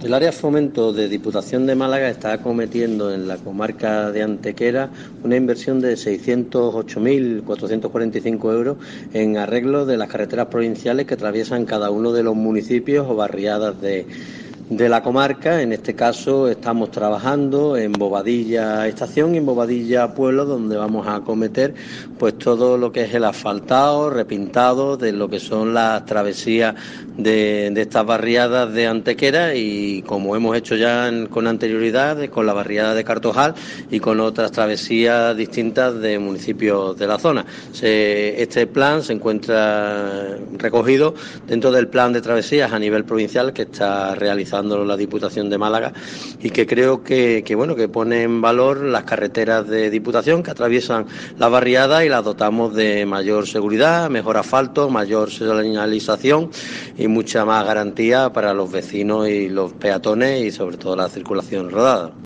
El área Fomento de Diputación de Málaga está acometiendo en la comarca de Antequera una inversión de 608.445 euros en arreglo de las carreteras provinciales que atraviesan cada uno de los municipios o barriadas de la comarca. En este caso estamos trabajando en Bobadilla Estación y en Bobadilla Pueblo, donde vamos a acometer pues todo lo que es el asfaltado, repintado de lo que son las travesías de estas barriadas de Antequera, y como hemos hecho ya con anterioridad con la barriada de Cartojal y con otras travesías distintas de municipios de la zona. Este plan se encuentra recogido dentro del plan de travesías a nivel provincial que está realizando la Diputación de Málaga, y que creo que pone en valor las carreteras de Diputación que atraviesan la barriada y las dotamos de mayor seguridad, mejor asfalto, mayor señalización y mucha más garantía para los vecinos y los peatones, y sobre todo la circulación rodada.